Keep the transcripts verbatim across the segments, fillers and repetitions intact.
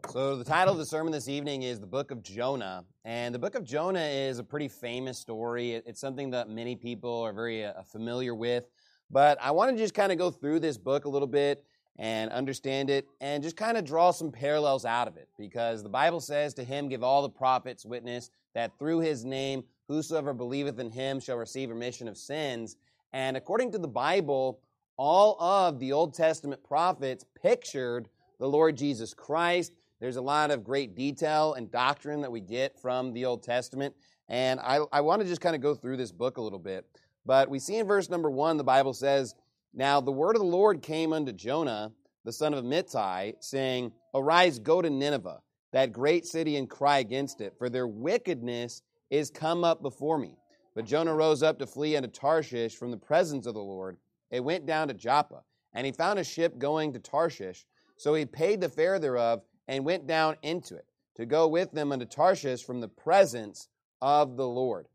So the title of the sermon this evening is the Book of Jonah, and the Book of Jonah is a pretty famous story. It's something that many people are very uh, familiar with, but I want to just kind of go through this book a little bit and understand it and just kind of draw some parallels out of it, because the Bible says, "To him give all the prophets witness that through his name whosoever believeth in him shall receive remission of sins." And according to the Bible, all of the Old Testament prophets pictured the Lord Jesus Christ. There's a lot of great detail and doctrine that we get from the Old Testament, and I, I want to just kind of go through this book a little bit. But we see in verse number one, the Bible says, "Now the word of the Lord came unto Jonah, the son of Amittai, saying, Arise, go to Nineveh, that great city, and cry against it, for their wickedness is come up before me." But Jonah rose up to flee unto Tarshish from the presence of the Lord. It went down to Joppa, and he found a ship going to Tarshish. So he paid the fare thereof, and went down into it, to go with them unto Tarshish from the presence of the Lord.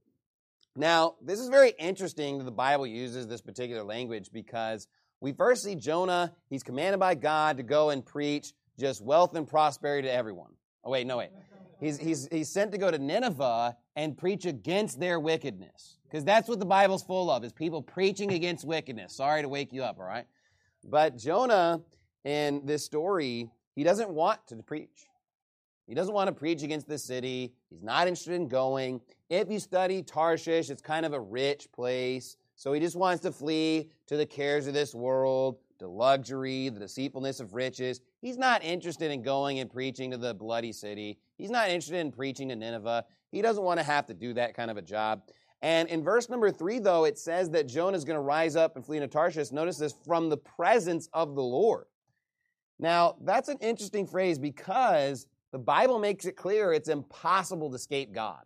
Now, this is very interesting that the Bible uses this particular language, because we first see Jonah, he's commanded by God to go and preach just wealth and prosperity to everyone. Oh, wait, no, wait. He's, he's, he's sent to go to Nineveh and preach against their wickedness, because that's what the Bible's full of, is people preaching against wickedness. Sorry to wake you up, all right? But Jonah, in this story, he doesn't want to preach. He doesn't want to preach against the city. He's not interested in going. If you study Tarshish, it's kind of a rich place. So he just wants to flee to the cares of this world, to luxury, the deceitfulness of riches. He's not interested in going and preaching to the bloody city. He's not interested in preaching to Nineveh. He doesn't want to have to do that kind of a job. And in verse number three, though, it says that Jonah is going to rise up and flee into Tarshish. Notice this, from the presence of the Lord. Now, that's an interesting phrase, because the Bible makes it clear it's impossible to escape God.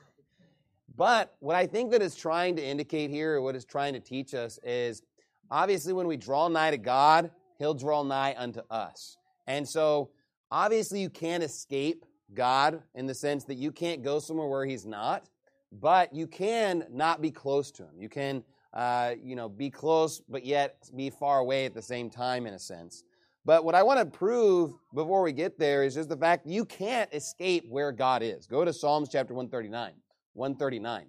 But what I think that it's trying to indicate here, or what it's trying to teach us, is obviously when we draw nigh to God, he'll draw nigh unto us. And so obviously you can't escape God in the sense that you can't go somewhere where he's not, but you can not be close to him. You can, uh, you know, be close, but yet be far away at the same time, in a sense. But what I want to prove before we get there is just the fact that you can't escape where God is. Go to Psalms chapter one thirty-nine. one thirty-nine.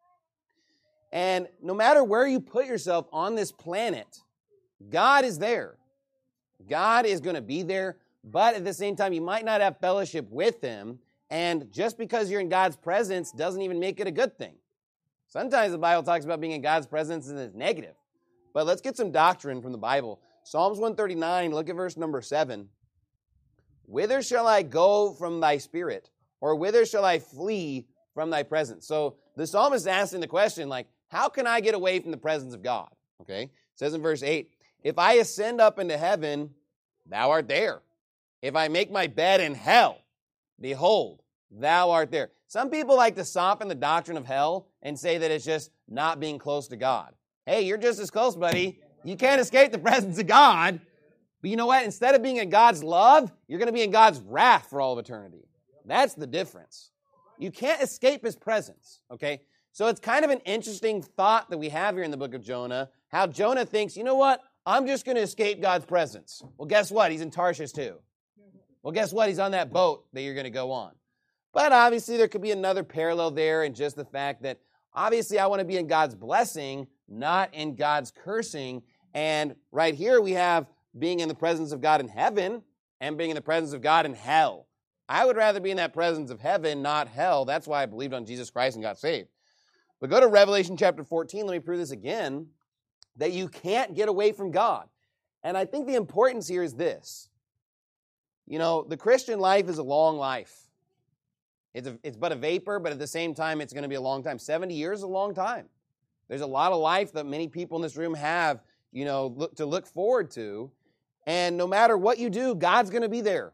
And no matter where you put yourself on this planet, God is there. God is going to be there, but at the same time, you might not have fellowship with him, and just because you're in God's presence doesn't even make it a good thing. Sometimes the Bible talks about being in God's presence and it's negative. But let's get some doctrine from the Bible. Psalms one thirty-nine, look at verse number seven. "Whither shall I go from thy spirit? Or whither shall I flee from thy presence?" So the psalmist is asking the question, like, how can I get away from the presence of God? Okay, it says in verse eight, "If I ascend up into heaven, thou art there. If I make my bed in hell, behold, thou art there." Some people like to soften the doctrine of hell and say that it's just not being close to God. Hey, you're just as close, buddy. You can't escape the presence of God. But you know what? Instead of being in God's love, you're going to be in God's wrath for all of eternity. That's the difference. You can't escape his presence, okay? So it's kind of an interesting thought that we have here in the book of Jonah, how Jonah thinks, you know what? I'm just going to escape God's presence. Well, guess what? He's in Tarshish too. Well, guess what? He's on that boat that you're going to go on. But obviously there could be another parallel there in just the fact that obviously I want to be in God's blessing, not in God's cursing. And right here we have being in the presence of God in heaven and being in the presence of God in hell. I would rather be in that presence of heaven, not hell. That's why I believed on Jesus Christ and got saved. But go to Revelation chapter fourteen. Let me prove this again, that you can't get away from God. And I think the importance here is this. You know, the Christian life is a long life. It's, a, it's but a vapor, but at the same time, it's going to be a long time. seventy years is a long time. There's a lot of life that many people in this room have, you know, look, to look forward to. And no matter what you do, God's going to be there.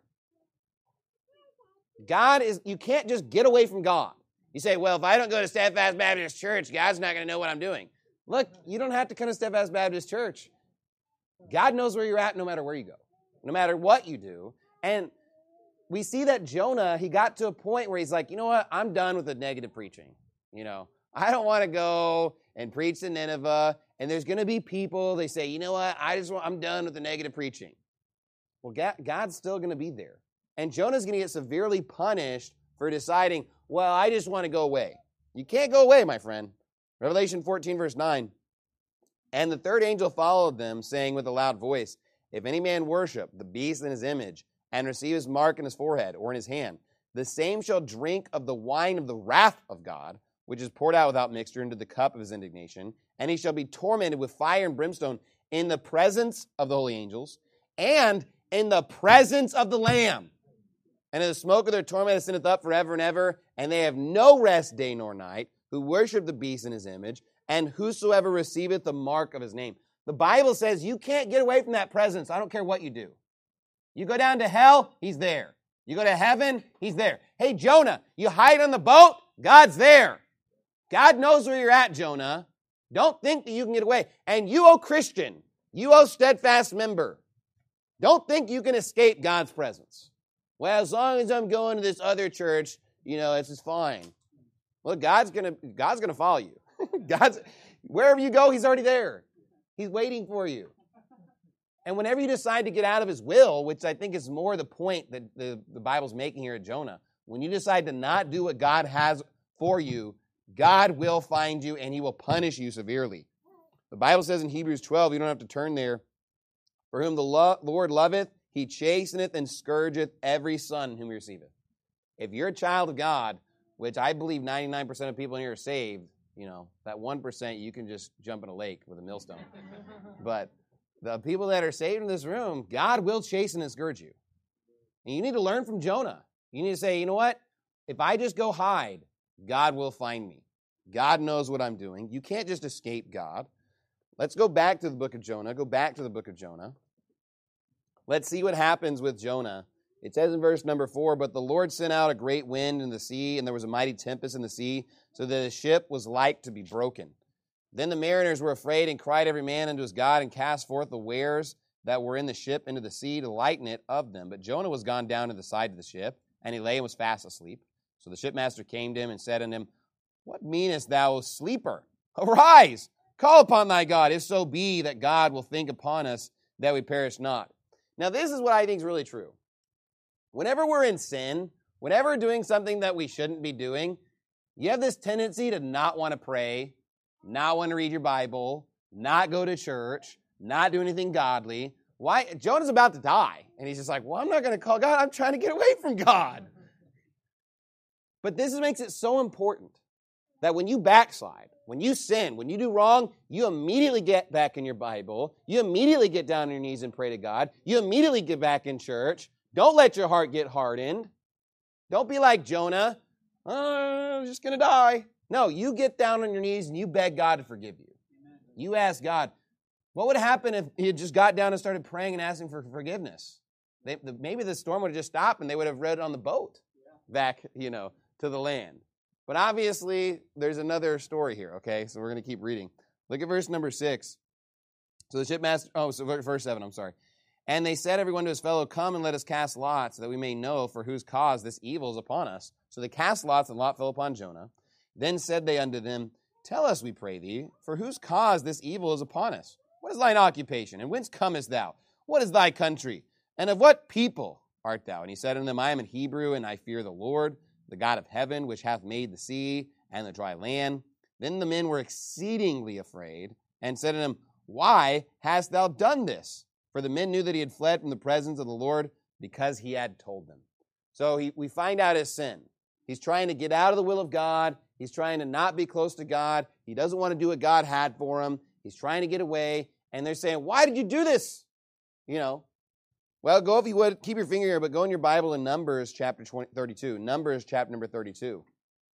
God is, you can't just get away from God. You say, well, if I don't go to Steadfast Baptist Church, God's not going to know what I'm doing. Look, you don't have to come to Steadfast Baptist Church. God knows where you're at no matter where you go, no matter what you do. And we see that Jonah, he got to a point where he's like, you know what, I'm done with the negative preaching. You know, I don't want to go and preach to Nineveh, and there's going to be people, they say, you know what, I just want, I'm done with the negative preaching. Well, God, God's still going to be there. And Jonah's going to get severely punished for deciding, well, I just want to go away. You can't go away, my friend. Revelation fourteen, verse nine. And the third angel followed them, saying with a loud voice, if any man worship the beast in his image, and receive his mark in his forehead or in his hand, the same shall drink of the wine of the wrath of God, which is poured out without mixture into the cup of his indignation, and he shall be tormented with fire and brimstone in the presence of the holy angels, and in the presence of the Lamb. And in the smoke of their torment ascendeth up forever and ever, and they have no rest day nor night, who worship the beast in his image, and whosoever receiveth the mark of his name. The Bible says you can't get away from that presence. I don't care what you do. You go down to hell, he's there. You go to heaven, he's there. Hey, Jonah, you hide on the boat, God's there. God knows where you're at, Jonah. Don't think that you can get away. And you, oh Christian, you, oh steadfast member, don't think you can escape God's presence. Well, as long as I'm going to this other church, you know, it's just fine. Well, God's gonna God's gonna follow you. God's wherever you go, he's already there. He's waiting for you. And whenever you decide to get out of his will, which I think is more the point that the, the Bible's making here at Jonah, when you decide to not do what God has for you, God will find you and he will punish you severely. The Bible says in Hebrews twelve, you don't have to turn there, for whom the lo- Lord loveth, he chasteneth and scourgeth every son whom he receiveth. If you're a child of God, which I believe ninety-nine percent of people in here are saved, you know, that one percent you can just jump in a lake with a millstone. But the people that are saved in this room, God will chasten and scourge you. And you need to learn from Jonah. You need to say, you know what? If I just go hide, God will find me. God knows what I'm doing. You can't just escape God. Let's go back to the book of Jonah. Go back to the book of Jonah. Let's see what happens with Jonah. It says in verse number four, but the Lord sent out a great wind in the sea, and there was a mighty tempest in the sea, so that the ship was like to be broken. Then the mariners were afraid and cried every man unto his God and cast forth the wares that were in the ship into the sea to lighten it of them. But Jonah was gone down to the side of the ship, and he lay and was fast asleep. So the shipmaster came to him and said unto him, what meanest thou, O sleeper? Arise, call upon thy God, if so be that God will think upon us that we perish not. Now this is what I think is really true. Whenever we're in sin, whenever we're doing something that we shouldn't be doing, you have this tendency to not want to pray, not want to read your Bible, not go to church, not do anything godly. Why? Jonah's about to die. And he's just like, well, I'm not going to call God. I'm trying to get away from God. But this makes it so important that when you backslide, when you sin, when you do wrong, you immediately get back in your Bible. You immediately get down on your knees and pray to God. You immediately get back in church. Don't let your heart get hardened. Don't be like Jonah. Oh, I'm just going to die. No, you get down on your knees and you beg God to forgive you. You ask God, what would happen if he had just got down and started praying and asking for forgiveness? They, the, maybe the storm would have just stopped and they would have rowed on the boat back, you know, to the land. But obviously, there's another story here, okay? So we're going to keep reading. Look at verse number six. So the shipmaster, oh, so verse seven, I'm sorry. And they said everyone to his fellow, come and let us cast lots, so that we may know for whose cause this evil is upon us. So they cast lots, and lot fell upon Jonah. Then said they unto them, tell us, we pray thee, for whose cause this evil is upon us? What is thine occupation? And whence comest thou? What is thy country? And of what people art thou? And he said unto them, I am an Hebrew, and I fear the Lord, the God of heaven, which hath made the sea and the dry land. Then the men were exceedingly afraid, and said unto him, why hast thou done this? For the men knew that he had fled from the presence of the Lord, because he had told them. So he, we find out his sin. He's trying to get out of the will of God. He's trying to not be close to God. He doesn't want to do what God had for him. He's trying to get away. And they're saying, why did you do this? You know, well, go if you would, keep your finger here, but go in your Bible in Numbers chapter thirty-two. Numbers chapter number thirty-two.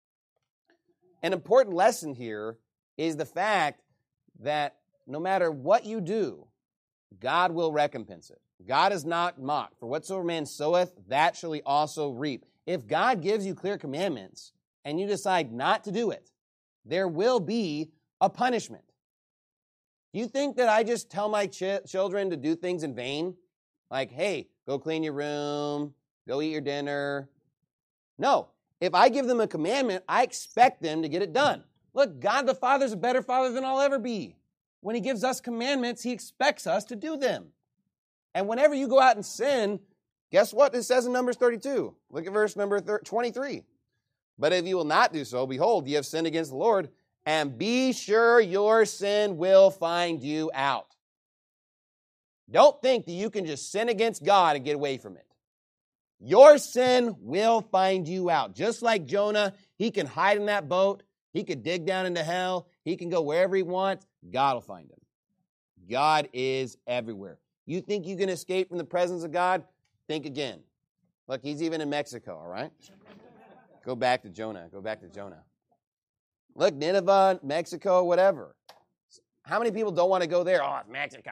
An important lesson here is the fact that no matter what you do, God will recompense it. God is not mocked. For whatsoever man soweth, that shall he also reap. If God gives you clear commandments and you decide not to do it, there will be a punishment. Do you think that I just tell my ch- children to do things in vain? Like, hey, go clean your room, go eat your dinner. No. If I give them a commandment, I expect them to get it done. Look, God the Father is a better Father than I'll ever be. When he gives us commandments, he expects us to do them. And whenever you go out and sin, Guess what it says in Numbers thirty-two? Look at verse number twenty-three. But if you will not do so, behold, ye have sinned against the Lord, and be sure your sin will find you out. Don't think that you can just sin against God and get away from it. Your sin will find you out. Just like Jonah, he can hide in that boat. He could dig down into hell. He can go wherever he wants. God will find him. God is everywhere. You think you can escape from the presence of God? Think again. Look, he's even in Mexico, all right? Go back to Jonah. Go back to Jonah. Look, Nineveh, Mexico, whatever. How many people don't want to go there? Oh, it's Mexico.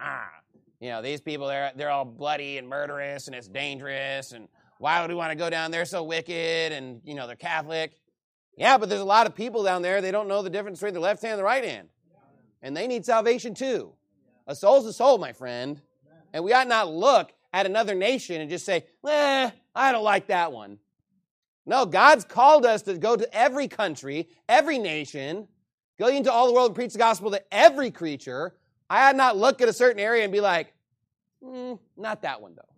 You know, these people, they're, they're all bloody and murderous, and it's dangerous, and why would we want to go down there? So wicked, and, you know, they're Catholic. Yeah, but there's a lot of people down there, they don't know the difference between the left hand and the right hand. And they need salvation too. A soul's a soul, my friend. And we ought not look at another nation and just say, eh, I don't like that one. No, God's called us to go to every country, every nation, go into all the world and preach the gospel to every creature. I ought not look at a certain area and be like, mm, not that one though.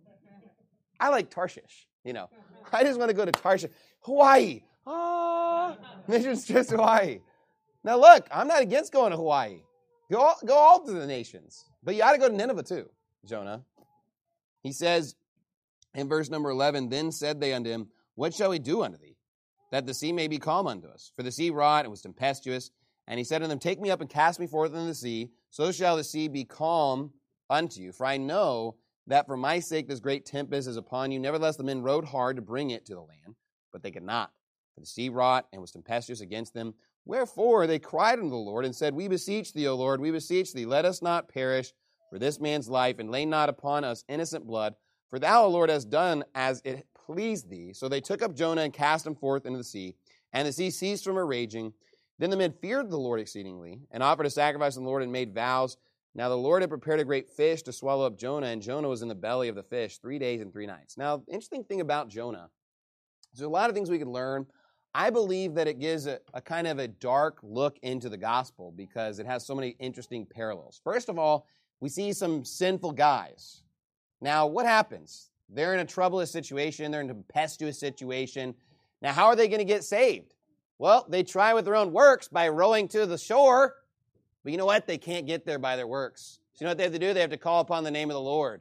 I like Tarshish, you know. I just want to go to Tarshish. Hawaii. Ah, missions just Hawaii. Now look, I'm not against going to Hawaii. Go all, go all to the nations. But you ought to go to Nineveh too, Jonah. He says in verse number eleven, then said they unto him, what shall we do unto thee, that the sea may be calm unto us? For the sea wrought and was tempestuous. And he said unto them, take me up and cast me forth into the sea, so shall the sea be calm unto you. For I know that for my sake this great tempest is upon you. Nevertheless the men rowed hard to bring it to the land, but they could not. For the sea wrought and was tempestuous against them. Wherefore they cried unto the Lord and said, we beseech thee, O Lord, we beseech thee, let us not perish for this man's life, and lay not upon us innocent blood. For thou, O Lord, hast done as it pleased thee. So they took up Jonah and cast him forth into the sea, and the sea ceased from her raging. Then the men feared the Lord exceedingly, and offered a sacrifice unto the Lord, and made vows. Now the Lord had prepared a great fish to swallow up Jonah, and Jonah was in the belly of the fish three days and three nights. Now, the interesting thing about Jonah, there's a lot of things we could learn. I believe that it gives a, a kind of a dark look into the gospel because it has so many interesting parallels. First of all, we see some sinful guys. Now, what happens? They're in a troublous situation. They're in a tempestuous situation. Now, how are they going to get saved? Well, they try with their own works by rowing to the shore. But you know what? They can't get there by their works. So you know what they have to do? They have to call upon the name of the Lord.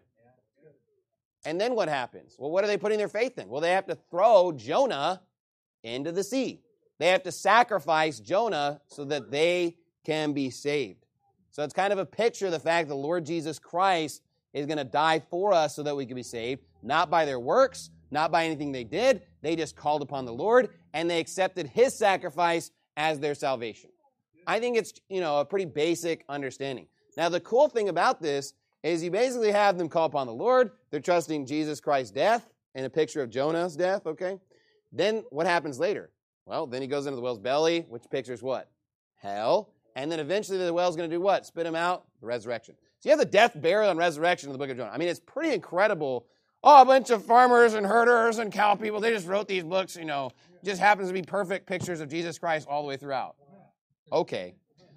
And then what happens? Well, what are they putting their faith in? Well, they have to throw Jonah into the sea. They have to sacrifice Jonah so that they can be saved. So it's kind of a picture of the fact the Lord Jesus Christ is going to die for us so that we can be saved, not by their works, not by anything they did. They just called upon the Lord, and they accepted his sacrifice as their salvation. I think it's, you know, a pretty basic understanding. Now, the cool thing about this is you basically have them call upon the Lord. They're trusting Jesus Christ's death in a picture of Jonah's death, okay? Then what happens later? Well, then he goes into the whale's belly, which pictures what? Hell. And then eventually the whale's going to do what? Spit him out? The resurrection. So you have the death, burial, and resurrection in the book of Jonah. I mean, it's pretty incredible. Oh, a bunch of farmers and herders and cow people, they just wrote these books, you know. It just happens to be perfect pictures of Jesus Christ all the way throughout. Okay.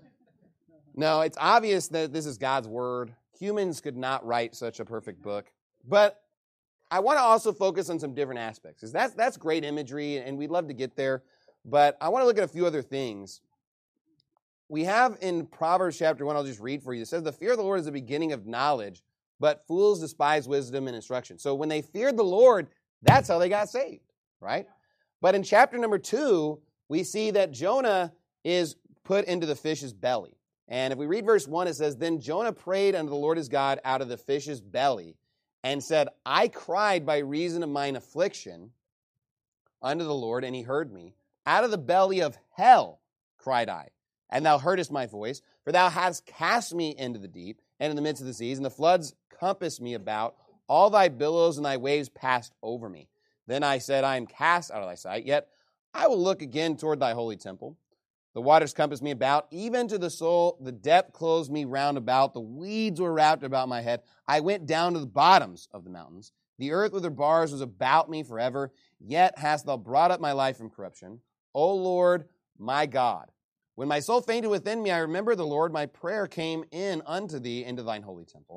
No, it's obvious that this is God's word. Humans could not write such a perfect book. But I want to also focus on some different aspects. Because that's, that's great imagery, and we'd love to get there. But I want to look at a few other things. We have in Proverbs chapter one, I'll just read for you. It says, the fear of the Lord is the beginning of knowledge, but fools despise wisdom and instruction. So when they feared the Lord, that's how they got saved, right? But in chapter number two, we see that Jonah is put into the fish's belly. And if we read verse one, it says, then Jonah prayed unto the Lord his God out of the fish's belly, and said, I cried by reason of mine affliction unto the Lord, and he heard me. Out of the belly of hell cried I, and thou heardest my voice, for thou hast cast me into the deep, and in the midst of the seas, and the floods compassed me about. All thy billows and thy waves passed over me. Then I said, I am cast out of thy sight, yet I will look again toward thy holy temple. The waters compassed me about, even to the soul. The depth closed me round about. The weeds were wrapped about my head. I went down to the bottoms of the mountains. The earth with her bars was about me forever. Yet hast thou brought up my life from corruption. O Lord, my God. When my soul fainted within me, I remembered the Lord. My prayer came in unto thee into thine holy temple.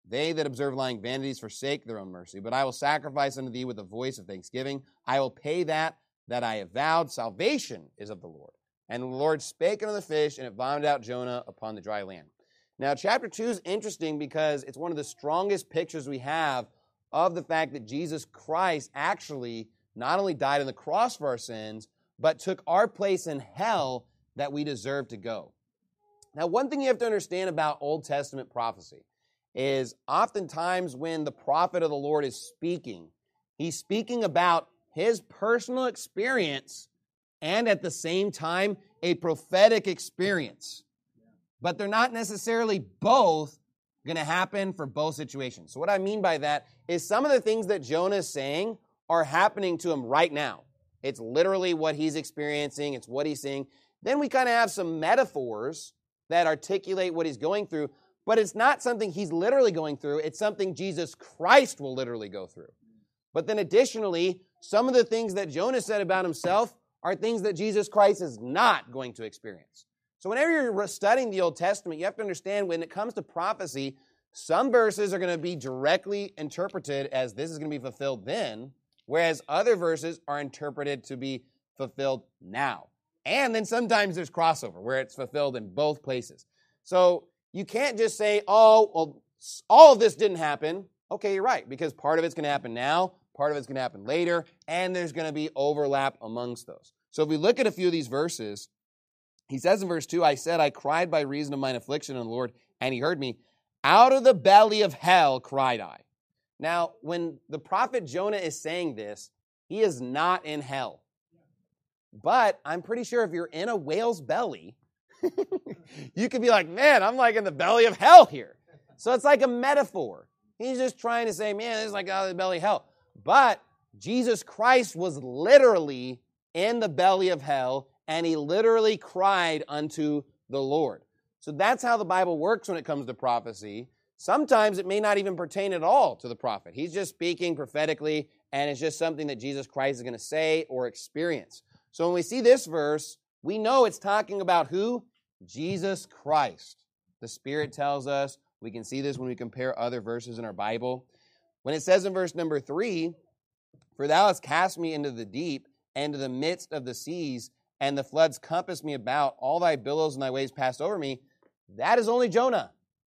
They that observe lying vanities forsake their own mercy. But I will sacrifice unto thee with a voice of thanksgiving. I will pay that that I have vowed. Salvation is of the Lord. And the Lord spake unto the fish, and it vomited out Jonah upon the dry land. Now, chapter two is interesting because it's one of the strongest pictures we have of the fact that Jesus Christ actually not only died on the cross for our sins, but took our place in hell that we deserve to go. Now, one thing you have to understand about Old Testament prophecy is oftentimes when the prophet of the Lord is speaking, he's speaking about his personal experience and at the same time a prophetic experience. But they're not necessarily both going to happen for both situations. So what I mean by that is some of the things that Jonah is saying are happening to him right now. It's literally what he's experiencing. It's what he's seeing. Then we kind of have some metaphors that articulate what he's going through, but it's not something he's literally going through. It's something Jesus Christ will literally go through. But then additionally, some of the things that Jonah said about himself are things that Jesus Christ is not going to experience. So whenever you're studying the Old Testament, you have to understand when it comes to prophecy, some verses are going to be directly interpreted as this is going to be fulfilled then, whereas other verses are interpreted to be fulfilled now. And then sometimes there's crossover where it's fulfilled in both places. So you can't just say, oh, well, all of this didn't happen. Okay, you're right, because part of it's going to happen now, part of it's going to happen later, and there's going to be overlap amongst those. So if we look at a few of these verses, he says in verse two, I said, I cried by reason of mine affliction on the Lord, and he heard me. Out of the belly of hell cried I. Now, when the prophet Jonah is saying this, he is not in hell. But I'm pretty sure if you're in a whale's belly, you could be like, man, I'm like in the belly of hell here. So it's like a metaphor. He's just trying to say, man, this is like out of the belly of hell. But Jesus Christ was literally in the belly of hell, and he literally cried unto the Lord. So that's how the Bible works when it comes to prophecy. Sometimes it may not even pertain at all to the prophet. He's just speaking prophetically, and it's just something that Jesus Christ is going to say or experience. So when we see this verse, we know it's talking about who? Jesus Christ. The Spirit tells us. We can see this when we compare other verses in our Bible. When it says in verse number three, for thou hast cast me into the deep, and to the midst of the seas, and the floods compassed me about, all thy billows and thy waves passed over me. That is only Jonah.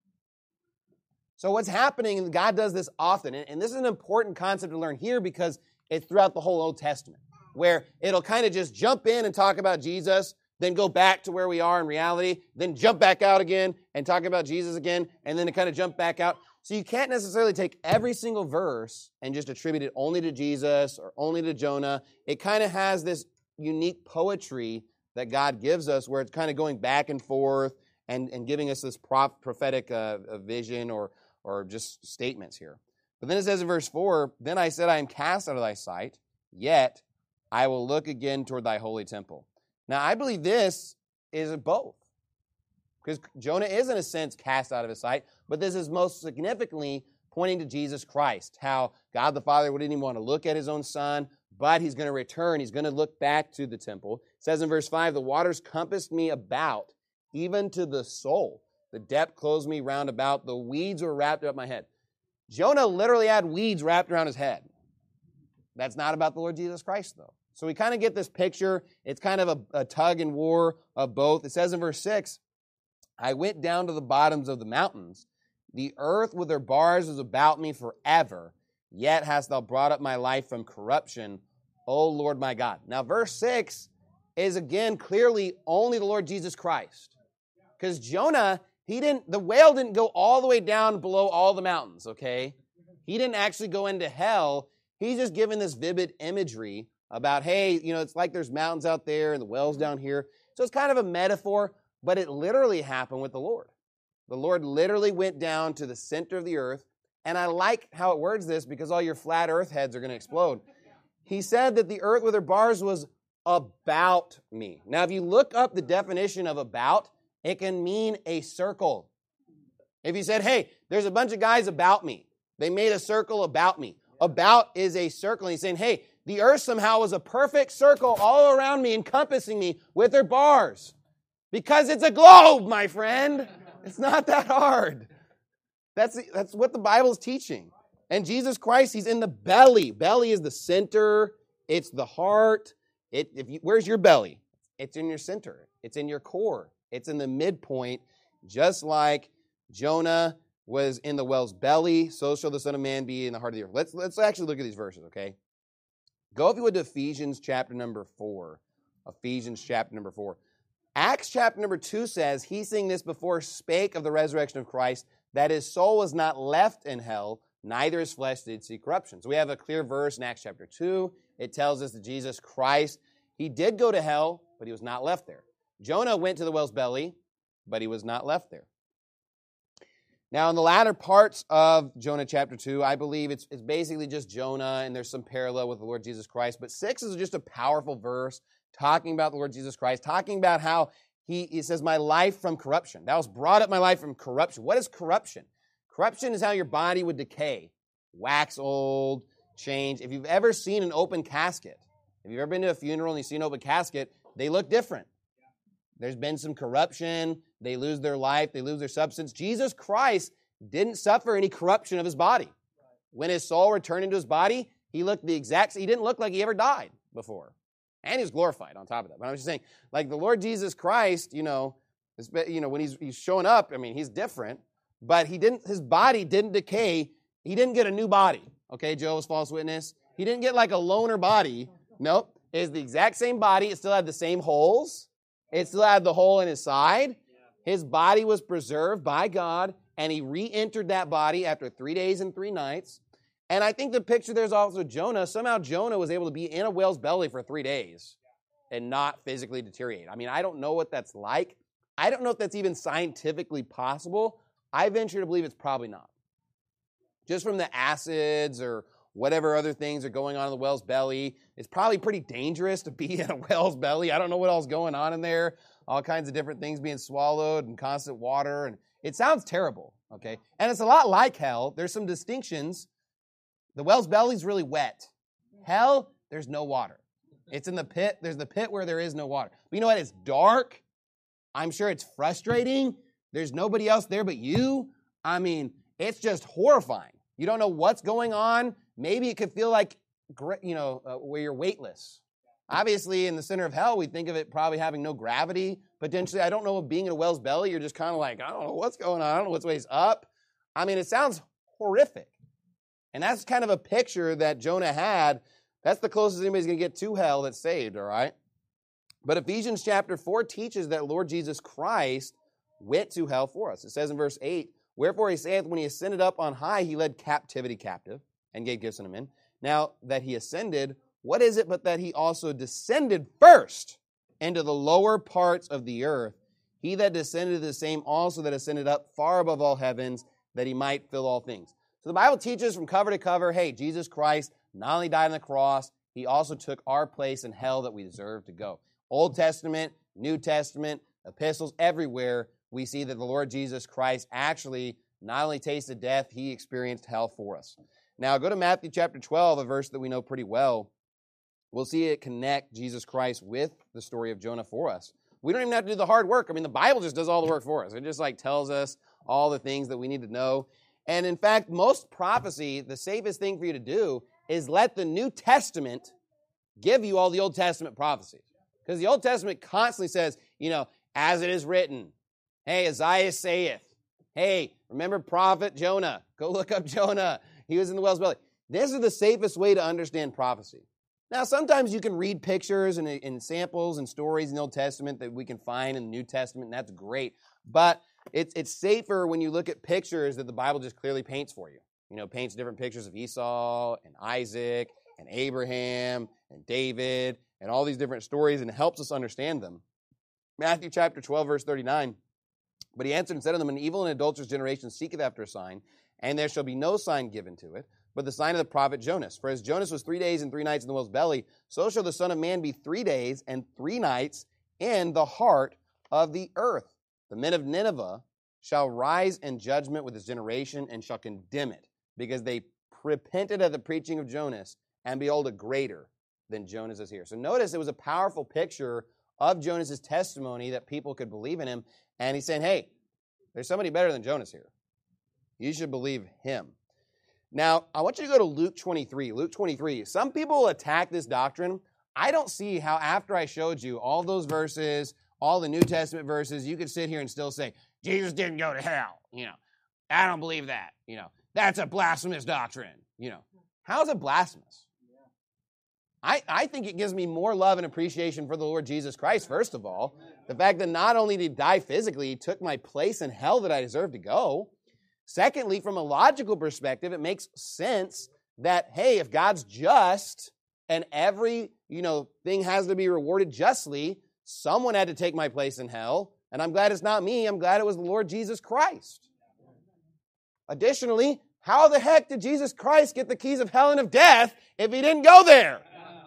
So what's happening, and God does this often, and this is an important concept to learn here because it's throughout the whole Old Testament, where it'll kind of just jump in and talk about Jesus, then go back to where we are in reality, then jump back out again and talk about Jesus again, and then to kind of jump back out. So you can't necessarily take every single verse and just attribute it only to Jesus or only to Jonah. It kind of has this unique poetry that God gives us where it's kind of going back and forth and, and giving us this prop, prophetic uh, vision or, or just statements here. But then it says in verse four, then I said, I am cast out of thy sight, yet I will look again toward thy holy temple. Now, I believe this is both. Because Jonah is, in a sense, cast out of his sight, but this is most significantly pointing to Jesus Christ, how God the Father wouldn't even want to look at his own Son, but he's going to return. He's going to look back to the temple. It says in verse five, the waters compassed me about, even to the soul. The depth closed me round about. The weeds were wrapped about my head. Jonah literally had weeds wrapped around his head. That's not about the Lord Jesus Christ, though. So we kind of get this picture. It's kind of a, a tug and war of both. It says in verse six, I went down to the bottoms of the mountains. The earth with her bars was about me forever. Yet hast thou brought up my life from corruption, O Lord my God. Now, verse six is, again, clearly only the Lord Jesus Christ. Because Jonah, he didn't, the whale didn't go all the way down below all the mountains, okay? He didn't actually go into hell. He's just given this vivid imagery about, hey, you know, it's like there's mountains out there and the whale's down here. So it's kind of a metaphor. But it literally happened with the Lord. The Lord literally went down to the center of the earth. And I like how it words this because all your flat earth heads are going to explode. He said that the earth with her bars was about me. Now, if you look up the definition of about, it can mean a circle. If you said, hey, there's a bunch of guys about me. They made a circle about me. About is a circle. And he's saying, hey, the earth somehow was a perfect circle all around me, encompassing me with her bars. Because it's a globe, my friend. It's not that hard. That's, that's what the Bible is teaching. And Jesus Christ, he's in the belly. Belly is the center. It's the heart. It, if you, where's your belly? It's in your center. It's in your core. It's in the midpoint. Just like Jonah was in the whale's belly, so shall the Son of Man be in the heart of the earth. Let's, let's actually look at these verses, okay? Go, if you would, to Ephesians chapter number four. Ephesians chapter number four. Acts chapter number two says, he saying this before spake of the resurrection of Christ, that his soul was not left in hell, neither his flesh did see corruption. So we have a clear verse in Acts chapter two. It tells us that Jesus Christ, he did go to hell, but he was not left there. Jonah went to the whale's belly, but he was not left there. Now, in the latter parts of Jonah chapter two, I believe it's, it's basically just Jonah, and there's some parallel with the Lord Jesus Christ. But six is just a powerful verse talking about the Lord Jesus Christ, talking about how he, he says, my life from corruption. Thou hast brought up my life from corruption. What is corruption? Corruption is how your body would decay, wax old, change. If you've ever seen an open casket, if you've ever been to a funeral and you see an open casket, they look different. There's been some corruption. They lose their life. They lose their substance. Jesus Christ didn't suffer any corruption of his body. When his soul returned into his body, he looked the exact same. He didn't look like he ever died before. And he was glorified on top of that. But I'm just saying, like the Lord Jesus Christ, you know, you know, when he's, he's showing up, I mean, he's different. But he didn't. His body didn't decay. He didn't get a new body. Okay, Jehovah's false witness. He didn't get like a loner body. Nope. It's the exact same body. It still had the same holes. It still had the hole in his side. His body was preserved by God, and he re-entered that body after three days and three nights. And I think the picture there's also Jonah. Somehow Jonah was able to be in a whale's belly for three days and not physically deteriorate. I mean, I don't know what that's like. I don't know if that's even scientifically possible. I venture to believe it's probably not. Just from the acids or whatever other things are going on in the whale's belly, it's probably pretty dangerous to be in a whale's belly. I don't know what else is going on in there. All kinds of different things being swallowed and constant water. And it sounds terrible, okay? And it's a lot like hell. There's some distinctions. The whale's belly is really wet. Hell, there's no water. It's in the pit. There's the pit where there is no water. But you know what? It's dark. I'm sure it's frustrating. There's nobody else there but you. I mean, it's just horrifying. You don't know what's going on. Maybe it could feel like, you know, uh, where you're weightless. Obviously, in the center of hell, we think of it probably having no gravity. Potentially, I don't know, being in a whale's belly, you're just kind of like, I don't know what's going on. I don't know what's ways up. I mean, it sounds horrific. And that's kind of a picture that Jonah had. That's the closest anybody's going to get to hell that's saved, all right? But Ephesians chapter four teaches that Lord Jesus Christ went to hell for us. It says in verse eight, wherefore he saith, when he ascended up on high, he led captivity captive and gave gifts unto men. Now that he ascended, what is it but that he also descended first into the lower parts of the earth? He that descended the same also that ascended up far above all heavens, that he might fill all things. So the Bible teaches from cover to cover, hey, Jesus Christ not only died on the cross, he also took our place in hell that we deserve to go. Old Testament, New Testament, epistles, everywhere, we see that the Lord Jesus Christ actually not only tasted death, he experienced hell for us. Now, go to Matthew chapter twelve, a verse that we know pretty well. We'll see it connect Jesus Christ with the story of Jonah for us. We don't even have to do the hard work. I mean, the Bible just does all the work for us. It just like tells us all the things that we need to know. And in fact, most prophecy, the safest thing for you to do is let the New Testament give you all the Old Testament prophecies. Because the Old Testament constantly says, you know, as it is written, hey, Isaiah saith, hey, remember prophet Jonah, go look up Jonah, he was in the whale's belly. This is the safest way to understand prophecy. Now, sometimes you can read pictures and, and samples and stories in the Old Testament that we can find in the New Testament, and that's great. But it's, it's safer when you look at pictures that the Bible just clearly paints for you. You know, paints different pictures of Esau and Isaac and Abraham and David and all these different stories, and helps us understand them. Matthew chapter twelve, verse thirty-nine. But he answered and said unto them, an evil and adulterous generation seeketh after a sign, and there shall be no sign given to it, but the sign of the prophet Jonas. For as Jonas was three days and three nights in the whale's belly, so shall the Son of Man be three days and three nights in the heart of the earth. The men of Nineveh shall rise in judgment with this generation, and shall condemn it, because they repented at the preaching of Jonas, and behold, a greater than Jonas is here. So notice it was a powerful picture of Jonas' testimony that people could believe in him. And he's saying, hey, there's somebody better than Jonas here. You should believe him. Now, I want you to go to Luke twenty-three. Luke twenty-three. Some people attack this doctrine. I don't see how after I showed you all those verses, all the New Testament verses, you could sit here and still say, Jesus didn't go to hell. You know, I don't believe that. You know, that's a blasphemous doctrine. You know, how is it blasphemous? I, I think it gives me more love and appreciation for the Lord Jesus Christ, first of all. The fact that not only did he die physically, he took my place in hell that I deserve to go. Secondly, from a logical perspective, it makes sense that, hey, if God's just and every, you know, thing has to be rewarded justly, someone had to take my place in hell, and I'm glad it's not me. I'm glad it was the Lord Jesus Christ. Additionally, how the heck did Jesus Christ get the keys of hell and of death if he didn't go there?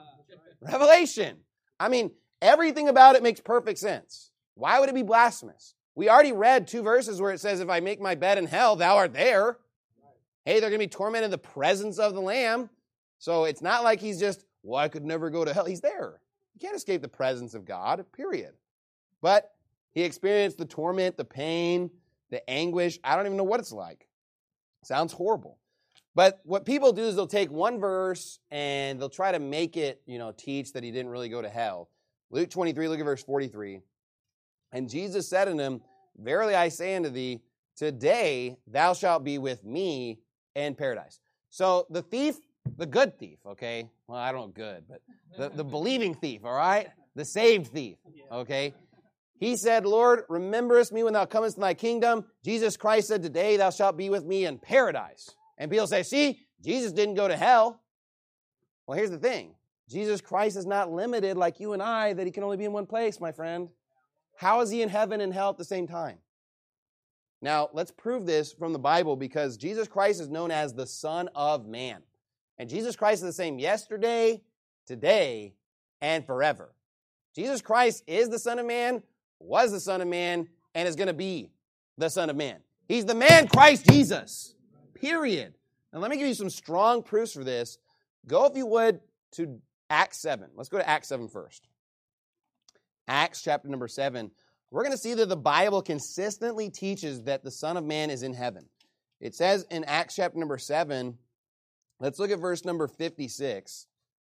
Revelation. I mean, everything about it makes perfect sense. Why would it be blasphemous? We already read two verses where it says, if I make my bed in hell, thou art there. Hey, they're going to be tormented in the presence of the Lamb. So it's not like he's just, well, I could never go to hell. He's there. You can't escape the presence of God, period. But he experienced the torment, the pain, the anguish. I don't even know what it's like. Sounds horrible. But what people do is they'll take one verse and they'll try to make it, you know, teach that he didn't really go to hell. Luke twenty-three, look at verse forty-three. And Jesus said unto him, verily I say unto thee, today thou shalt be with me in paradise. So the thief, the good thief, okay? Well, I don't know good, but the, the believing thief, all right? The saved thief, okay? He said, Lord, rememberest me when thou comest in thy kingdom. Jesus Christ said, today thou shalt be with me in paradise. And people say, see, Jesus didn't go to hell. Well, here's the thing. Jesus Christ is not limited like you and I that he can only be in one place, my friend. How is he in heaven and hell at the same time? Now, let's prove this from the Bible because Jesus Christ is known as the Son of Man. And Jesus Christ is the same yesterday, today, and forever. Jesus Christ is the Son of Man, was the Son of Man, and is going to be the Son of Man. He's the man Christ Jesus. Period. Now, let me give you some strong proofs for this. Go, if you would, to Acts seven. Let's go to Acts seven first. Acts chapter number seven. We're going to see that the Bible consistently teaches that the Son of Man is in heaven. It says in Acts chapter number seven, let's look at verse number fifty-six.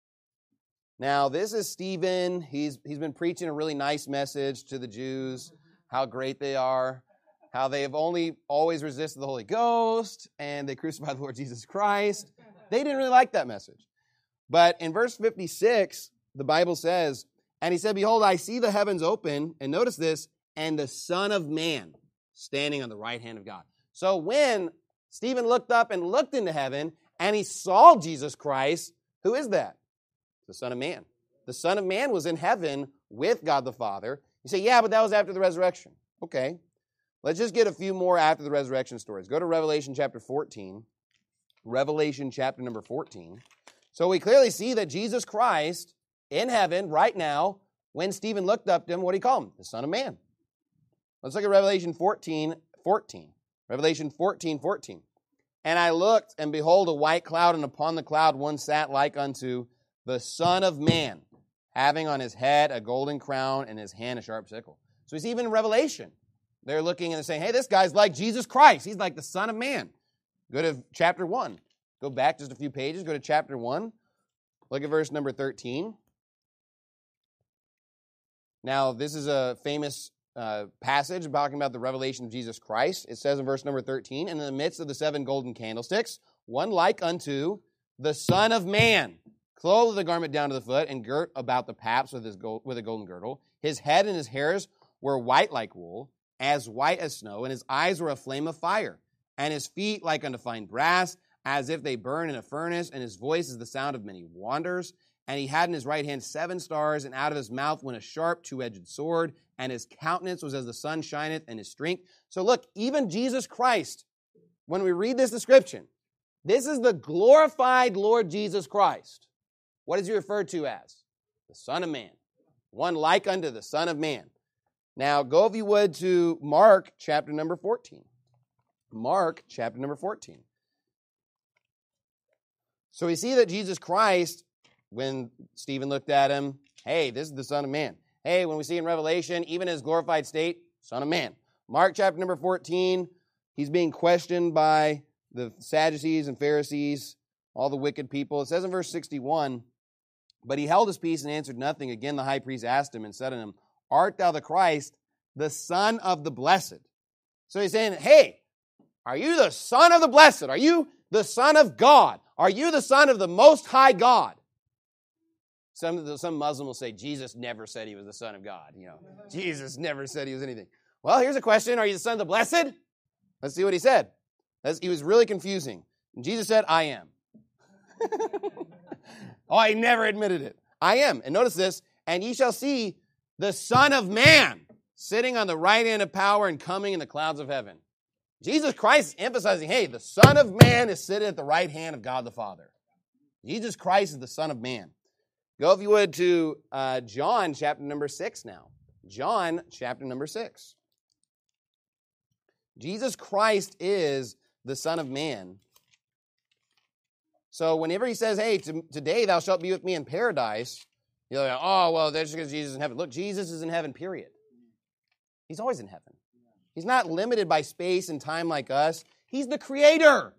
Now, this is Stephen. He's, he's been preaching a really nice message to the Jews, how great they are, how they have only always resisted the Holy Ghost, and they crucified the Lord Jesus Christ. They didn't really like that message. But in verse fifty-six, the Bible says, and he said, behold, I see the heavens open, and notice this, and the Son of Man standing on the right hand of God. So when Stephen looked up and looked into heaven, and he saw Jesus Christ, who is that? The Son of Man. The Son of Man was in heaven with God the Father. You say, yeah, but that was after the resurrection. Okay. Let's just get a few more after the resurrection stories. Go to Revelation chapter fourteen. Revelation chapter number fourteen. So we clearly see that Jesus Christ in heaven right now, when Stephen looked up to him, what do he call him? The Son of Man. Let's look at Revelation fourteen, fourteen. Revelation fourteen, fourteen. And I looked, and behold, a white cloud, and upon the cloud one sat like unto the Son of Man, having on his head a golden crown, and his hand a sharp sickle. So we see even in Revelation, they're looking and they're saying, hey, this guy's like Jesus Christ. He's like the Son of Man. Go to chapter one. Go back just a few pages. Go to chapter one. Look at verse number thirteen. Now, this is a famous uh, passage talking about the revelation of Jesus Christ. It says in verse number thirteen, and in the midst of the seven golden candlesticks, one like unto the Son of Man, clothed with a garment down to the foot, and girt about the paps with, his gold, with a golden girdle. His head and his hairs were white like wool, as white as snow, and his eyes were a flame of fire, and his feet like unto fine brass, as if they burn in a furnace, and his voice is the sound of many waters. And he had in his right hand seven stars, and out of his mouth went a sharp two-edged sword, and his countenance was as the sun shineth, and his strength. So look, even Jesus Christ, when we read this description, this is the glorified Lord Jesus Christ. What is he referred to as? The Son of Man. One like unto the Son of Man. Now, go if you would to Mark chapter number fourteen. Mark chapter number fourteen. So we see that Jesus Christ, when Stephen looked at him, hey, this is the Son of Man. Hey, when we see in Revelation, even his glorified state, Son of Man. Mark chapter number fourteen, He's being questioned by the Sadducees and Pharisees, all the wicked people. It says in verse sixty-one, but he held his peace and answered nothing. Again, the high priest asked him and said to him, art thou the Christ, the Son of the Blessed? So he's saying, hey, are you the Son of the Blessed? Are you the Son of God? Are you the Son of the Most High God? Some, some Muslim will say, Jesus never said he was the Son of God. You know, Jesus never said he was anything. Well, here's a question. Are you the Son of the Blessed? Let's see what he said. That's, he was really confusing. And Jesus said, I am. Oh, he never admitted it. I am. And notice this, and ye shall see the Son of Man sitting on the right hand of power and coming in the clouds of heaven. Jesus Christ is emphasizing, hey, the Son of Man is sitting at the right hand of God the Father. Jesus Christ is the Son of Man. Go, if you would, to uh, John chapter number six now. John chapter number six. Jesus Christ is the Son of Man. So whenever he says, hey, to, today thou shalt be with me in paradise, you're like, oh, well, that's just because Jesus is in heaven. Look, Jesus is in heaven, period. He's always in heaven. He's not limited by space and time like us. He's the creator.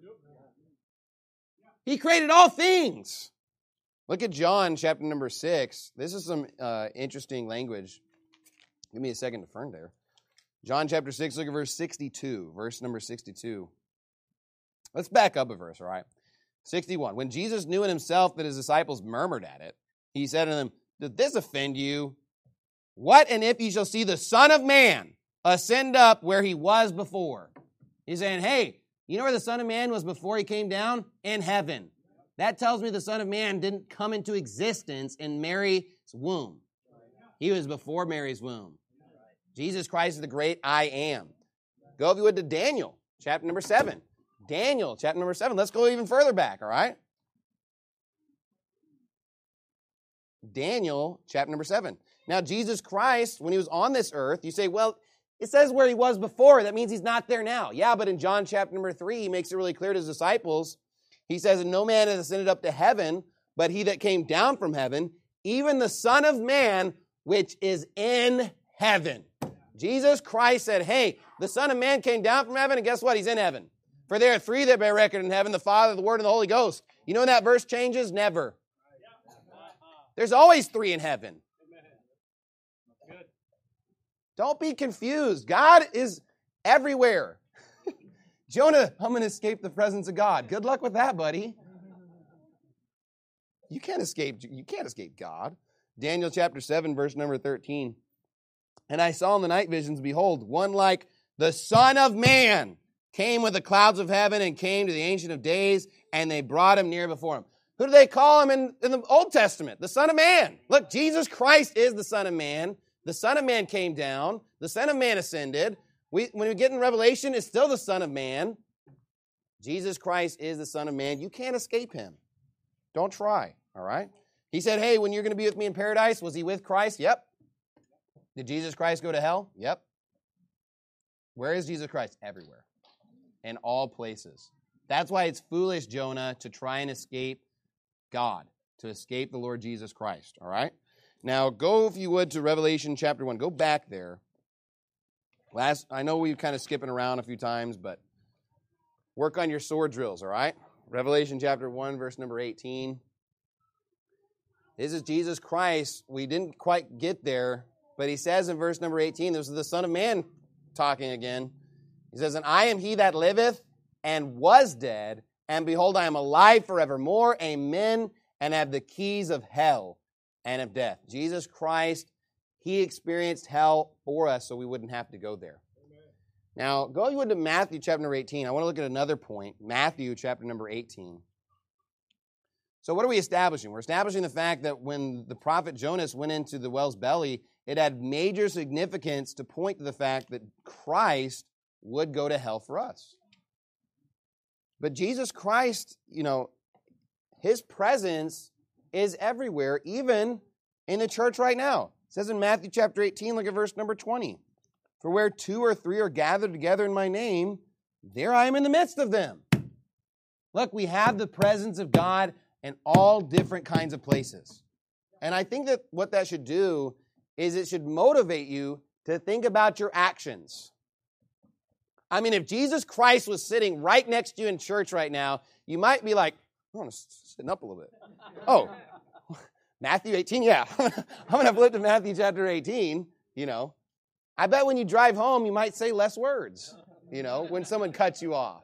He created all things. Look at John chapter number six. This is some uh, interesting language. Give me a second to turn there. John chapter six, look at verse sixty-two. Verse number sixty-two. Let's back up a verse, all right? sixty-one. When Jesus knew in himself that his disciples murmured at it, he said to them, did this offend you? What and if ye shall see the Son of Man ascend up where he was before? He's saying, hey, you know where the Son of Man was before he came down? In heaven. That tells me the Son of Man didn't come into existence in Mary's womb. He was before Mary's womb. Jesus Christ is the great I am. Go, if you would, to Daniel, chapter number seven. Daniel, chapter number seven. Let's go even further back, all right? Daniel, chapter number seven. Now, Jesus Christ, when he was on this earth, you say, well, it says where he was before. That means he's not there now. Yeah, but in John chapter number three, he makes it really clear to his disciples. He says, and no man has ascended up to heaven, but he that came down from heaven, even the Son of Man, which is in heaven. Jesus Christ said, hey, the Son of Man came down from heaven, and guess what? He's in heaven. For there are three that bear record in heaven, the Father, the Word, and the Holy Ghost. You know when that verse changes? Never. There's always three in heaven. Don't be confused. God is everywhere. Jonah, I'm going to escape the presence of God. Good luck with that, buddy. You can't escape, you can't escape God. Daniel chapter seven, verse number thirteen. And I saw in the night visions, behold, one like the Son of Man came with the clouds of heaven and came to the Ancient of Days, and they brought him near before him. Who do they call him in, in the Old Testament? The Son of Man. Look, Jesus Christ is the Son of Man. The Son of Man came down. The Son of Man ascended. We, when we get in Revelation, it's still the Son of Man. Jesus Christ is the Son of Man. You can't escape him. Don't try, all right? He said, hey, when you're going to be with me in paradise, was he with Christ? Yep. Did Jesus Christ go to hell? Yep. Where is Jesus Christ? Everywhere. In all places. That's why it's foolish, Jonah, to try and escape God, to escape the Lord Jesus Christ, all right? Now, go, if you would, to Revelation chapter one. Go back there. Last, I know we're kind of skipping around a few times, but work on your sword drills, all right? Revelation chapter one, verse number eighteen. This is Jesus Christ. We didn't quite get there, but he says in verse number eighteen, this is the Son of Man talking again. He says, and I am he that liveth and was dead, and behold, I am alive forevermore, amen, and have the keys of hell and of death. Jesus Christ, he experienced hell for us so we wouldn't have to go there. Amen. Now, go you into Matthew chapter number eighteen. I want to look at another point. Matthew chapter number eighteen. So what are we establishing? We're establishing the fact that when the prophet Jonas went into the whale's belly, it had major significance to point to the fact that Christ would go to hell for us. But Jesus Christ, you know, his presence is everywhere, even in the church right now. It says in Matthew chapter eighteen, look at verse number twenty. For where two or three are gathered together in my name, there I am in the midst of them. Look, we have the presence of God in all different kinds of places. And I think that what that should do is it should motivate you to think about your actions. I mean, if Jesus Christ was sitting right next to you in church right now, you might be like, I want to sit up a little bit. Oh, Matthew eighteen? Yeah. I'm going to flip to Matthew chapter eighteen, you know. I bet when you drive home, you might say less words, you know, when someone cuts you off.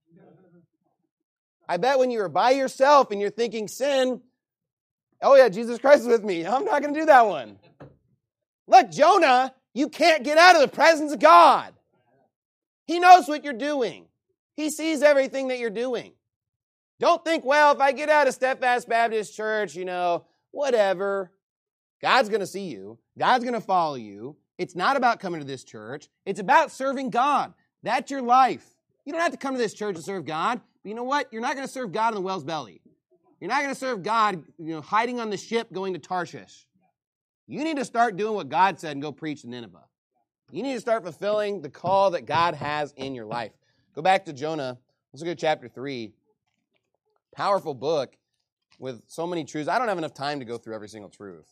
I bet when you're by yourself and you're thinking sin, oh yeah, Jesus Christ is with me. I'm not going to do that one. Look, Jonah, you can't get out of the presence of God. He knows what you're doing. He sees everything that you're doing. Don't think, well, if I get out of Steadfast Baptist Church, you know, whatever. God's going to see you. God's going to follow you. It's not about coming to this church. It's about serving God. That's your life. You don't have to come to this church to serve God. But you know what? You're not going to serve God in the whale's belly. You're not going to serve God, you know, hiding on the ship going to Tarshish. You need to start doing what God said and go preach to Nineveh. You need to start fulfilling the call that God has in your life. Go back to Jonah. Let's look at chapter three. Powerful book with so many truths. I don't have enough time to go through every single truth.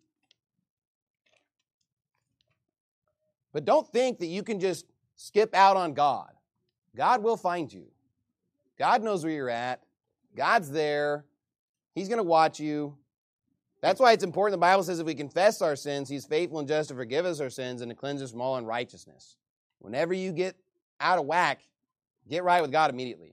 But don't think that you can just skip out on God. God will find you. God knows where you're at. God's there. He's going to watch you. That's why it's important. The Bible says if we confess our sins, He's faithful and just to forgive us our sins and to cleanse us from all unrighteousness. Whenever you get out of whack, get right with God immediately.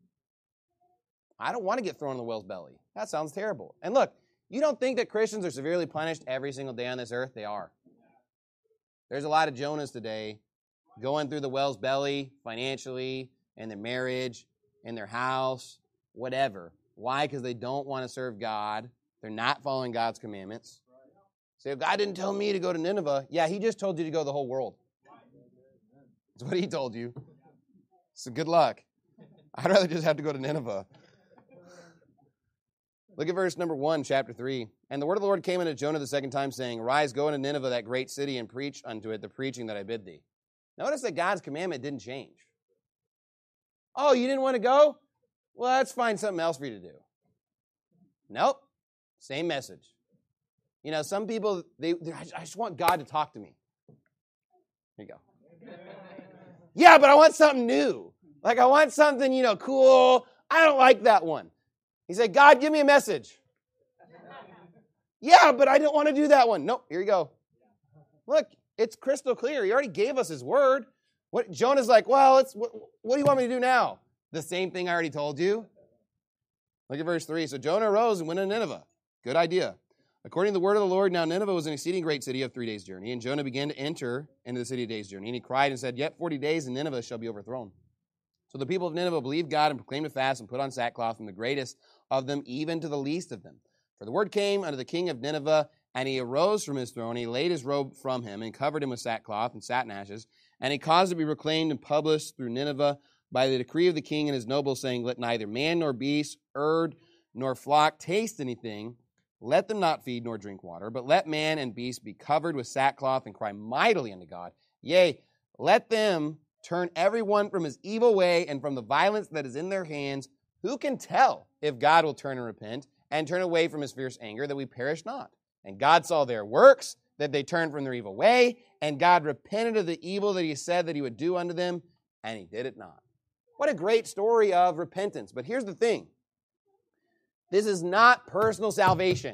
I don't want to get thrown in the whale's belly. That sounds terrible. And look, you don't think that Christians are severely punished every single day on this earth? They are. There's a lot of Jonahs today going through the whale's belly financially, in their marriage, in their house, whatever. Why? Because they don't want to serve God. They're not following God's commandments. Say, if God didn't tell me to go to Nineveh, yeah, He just told you to go to the whole world. That's what He told you. So good luck. I'd rather just have to go to Nineveh. Look at verse number one, chapter three. And the word of the Lord came unto Jonah the second time, saying, Arise, go into Nineveh, that great city, and preach unto it the preaching that I bid thee. Notice that God's commandment didn't change. Oh, you didn't want to go? Well, let's find something else for you to do. Nope. Same message. You know, some people, they, I just want God to talk to me. Here you go. Yeah, but I want something new. Like, I want something, you know, cool. I don't like that one. He said, God, give me a message. Yeah, but I don't want to do that one. Nope, here you go. Look, it's crystal clear. He already gave us His word. What Jonah's like, well, it's, what, what do you want me to do now? The same thing I already told you. Look at verse three. So Jonah arose and went to Nineveh. Good idea. According to the word of the Lord, now Nineveh was an exceeding great city of three days' journey. And Jonah began to enter into the city a day's journey. And he cried and said, Yet forty days and Nineveh shall be overthrown. So the people of Nineveh believed God and proclaimed a fast and put on sackcloth, from the greatest of them even to the least of them. For the word came unto the king of Nineveh, and he arose from his throne. He laid his robe from him and covered him with sackcloth and satin ashes. And he caused it to be proclaimed and published through Nineveh by the decree of the king and his nobles, saying, Let neither man nor beast, herd nor flock taste anything. Let them not feed nor drink water, but let man and beast be covered with sackcloth and cry mightily unto God. Yea, let them turn every one from his evil way and from the violence that is in their hands. Who can tell if God will turn and repent and turn away from His fierce anger, that we perish not? And God saw their works, that they turned from their evil way, and God repented of the evil that He said that He would do unto them, and He did it not. What a great story of repentance. But here's the thing. This is not personal salvation.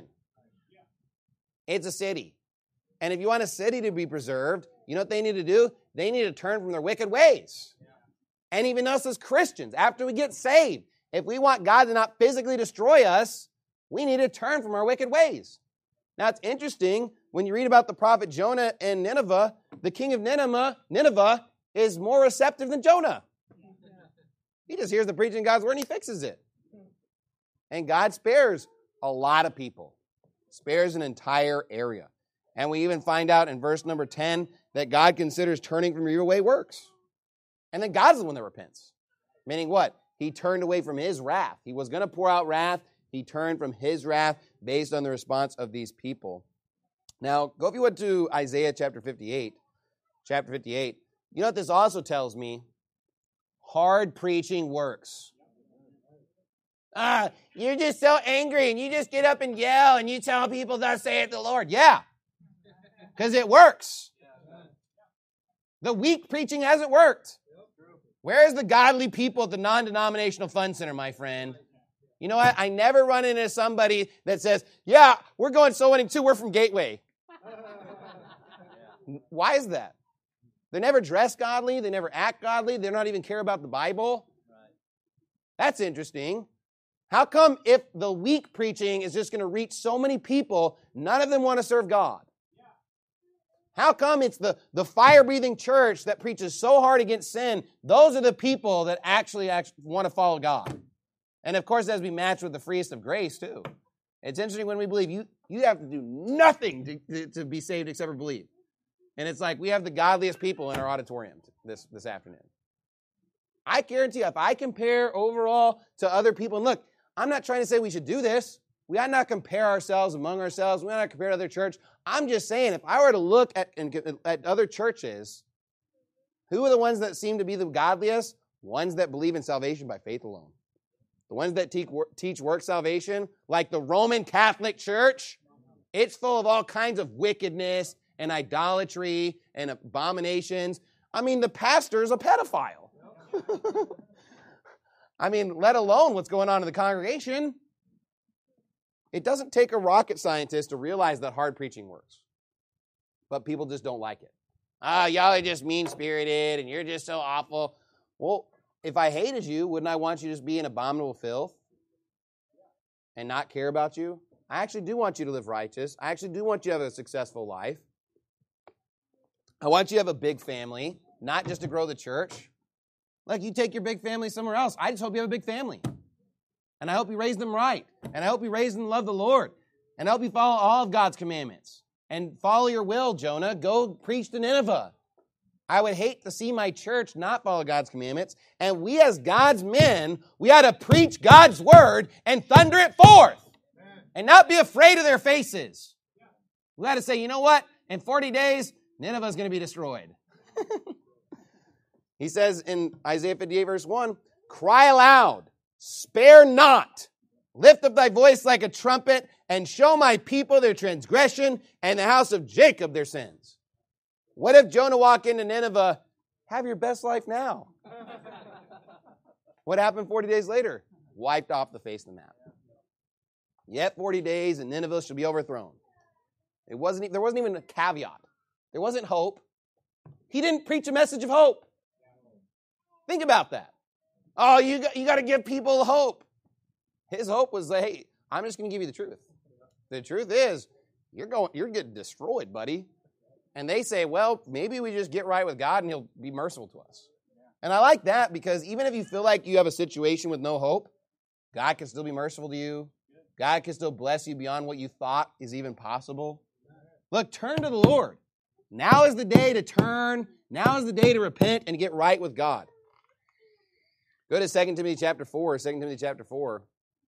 It's a city. And if you want a city to be preserved, you know what they need to do? They need to turn from their wicked ways. And even us as Christians, after we get saved, if we want God to not physically destroy us, we need to turn from our wicked ways. Now, it's interesting, when you read about the prophet Jonah in Nineveh, the king of Nineveh, Nineveh is more receptive than Jonah. He just hears the preaching of God's word and he fixes it. And God spares a lot of people. Spares an entire area. And we even find out in verse number ten that God considers turning from your way works. And then God's the one that repents. Meaning what? He turned away from His wrath. He was going to pour out wrath. He turned from His wrath based on the response of these people. Now, go if you would to Isaiah chapter fifty-eight. Chapter fifty-eight. You know what this also tells me? Hard preaching works. Ah, you're just so angry and you just get up and yell and you tell people, thus saith the Lord. Yeah, because it works. The weak preaching hasn't worked. Where's the godly people at the non-denominational fun center, my friend? You know what? I never run into somebody that says, yeah, we're going soul winning too. We're from Gateway. Why is that? They never dress godly. They never act godly. They don't even care about the Bible. That's interesting. How come if the weak preaching is just going to reach so many people, none of them want to serve God? How come it's the, the fire-breathing church that preaches so hard against sin? Those are the people that actually, actually want to follow God. And of course, as we match with the freest of grace, too. It's interesting when we believe you, you have to do nothing to, to, to be saved except for believe. And it's like we have the godliest people in our auditorium this, this afternoon. I guarantee you, if I compare overall to other people, and look, I'm not trying to say we should do this. We ought not compare ourselves among ourselves. We ought not compare to other church. I'm just saying, if I were to look at, at other churches, who are the ones that seem to be the godliest? Ones that believe in salvation by faith alone. The ones that teach, teach work salvation, like the Roman Catholic Church, it's full of all kinds of wickedness and idolatry and abominations. I mean, the pastor is a pedophile. I mean, let alone what's going on in the congregation. It doesn't take a rocket scientist to realize that hard preaching works. But people just don't like it. Ah, oh, y'all are just mean-spirited and you're just so awful. Well, if I hated you, wouldn't I want you to just be an abominable filth and not care about you? I actually do want you to live righteous. I actually do want you to have a successful life. I want you to have a big family, not just to grow the church. Like, you take your big family somewhere else. I just hope you have a big family. And I hope you raise them right. And I hope you raise them to love the Lord. And I hope you follow all of God's commandments. And follow your will, Jonah. Go preach to Nineveh. I would hate to see my church not follow God's commandments. And we as God's men, we ought to preach God's word and thunder it forth. And not be afraid of their faces. We got to say, you know what? In forty days, Nineveh is going to be destroyed. He says in Isaiah fifty-eight, verse one, cry aloud. Spare not. Lift up thy voice like a trumpet and show my people their transgression and the house of Jacob their sins. What if Jonah walked into Nineveh? Have your best life now. What happened forty days later? Wiped off the face of the map. Yet forty days and Nineveh shall be overthrown. It wasn't, there wasn't even a caveat. There wasn't hope. He didn't preach a message of hope. Think about that. Oh, you got, you got to give people hope. His hope was, hey, I'm just going to give you the truth. The truth is, you're going, you're getting destroyed, buddy. And they say, well, maybe we just get right with God and he'll be merciful to us. And I like that because even if you feel like you have a situation with no hope, God can still be merciful to you. God can still bless you beyond what you thought is even possible. Look, turn to the Lord. Now is the day to turn. Now is the day to repent and get right with God. Go to Second Timothy chapter four. Second Timothy chapter four.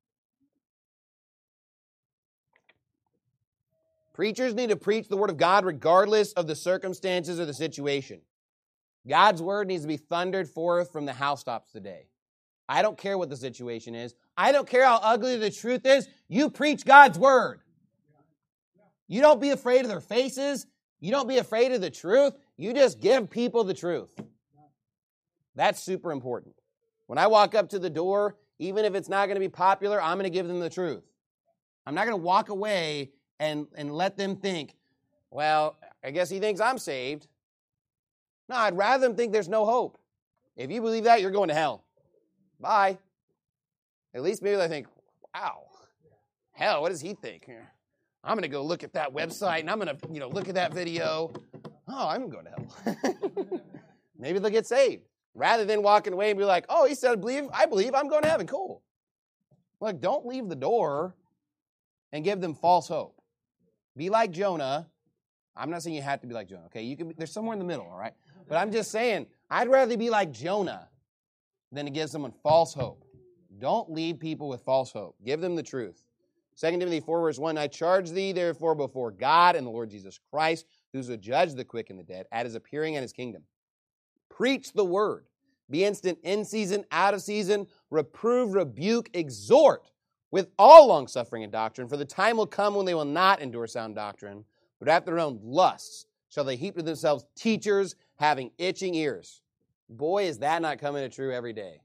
Preachers need to preach the word of God regardless of the circumstances or the situation. God's word needs to be thundered forth from the housetops today. I don't care what the situation is. I don't care how ugly the truth is. You preach God's word. You don't be afraid of their faces. You don't be afraid of the truth. You just give people the truth. That's super important. When I walk up to the door, even if it's not going to be popular, I'm going to give them the truth. I'm not going to walk away and, and let them think, well, I guess he thinks I'm saved. No, I'd rather them think there's no hope. If you believe that, you're going to hell. Bye. At least maybe they think, wow, hell, what does he think? I'm going to go look at that website and I'm going to, you know, look at that video. Oh, I'm going to hell. Maybe they'll get saved. Rather than walking away and be like, oh, he said, I believe, I believe, I'm going to heaven. Cool. Look, don't leave the door and give them false hope. Be like Jonah. I'm not saying you have to be like Jonah, okay? You can be, there's somewhere in the middle, all right? But I'm just saying, I'd rather be like Jonah than to give someone false hope. Don't leave people with false hope. Give them the truth. Second Timothy four, verse one, I charge thee, therefore, before God and the Lord Jesus Christ, who's to judge the quick and the dead, at his appearing and his kingdom. Preach the word. Be instant in season, out of season. Reprove, rebuke, exhort with all longsuffering and doctrine. For the time will come when they will not endure sound doctrine, but after their own lusts shall they heap to themselves teachers having itching ears. Boy, is that not coming to true every day.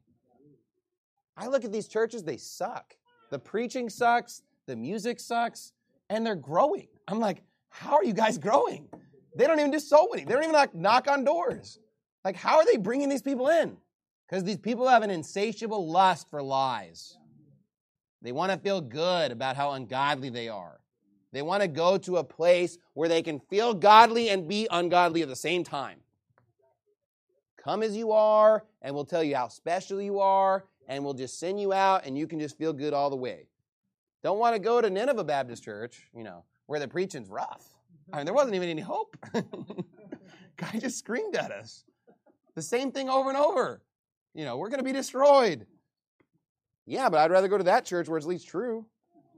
I look at these churches, they suck. The preaching sucks, the music sucks, and they're growing. I'm like, how are you guys growing? They don't even do soul winning. They don't even knock, knock on doors. Like, how are they bringing these people in? Because these people have an insatiable lust for lies. They want to feel good about how ungodly they are. They want to go to a place where they can feel godly and be ungodly at the same time. Come as you are, and we'll tell you how special you are, and we'll just send you out, and you can just feel good all the way. Don't want to go to Nineveh Baptist Church, you know, where the preaching's rough. I mean, there wasn't even any hope. Guy just screamed at us. The same thing over and over. You know, we're going to be destroyed. Yeah, but I'd rather go to that church where it's at least true.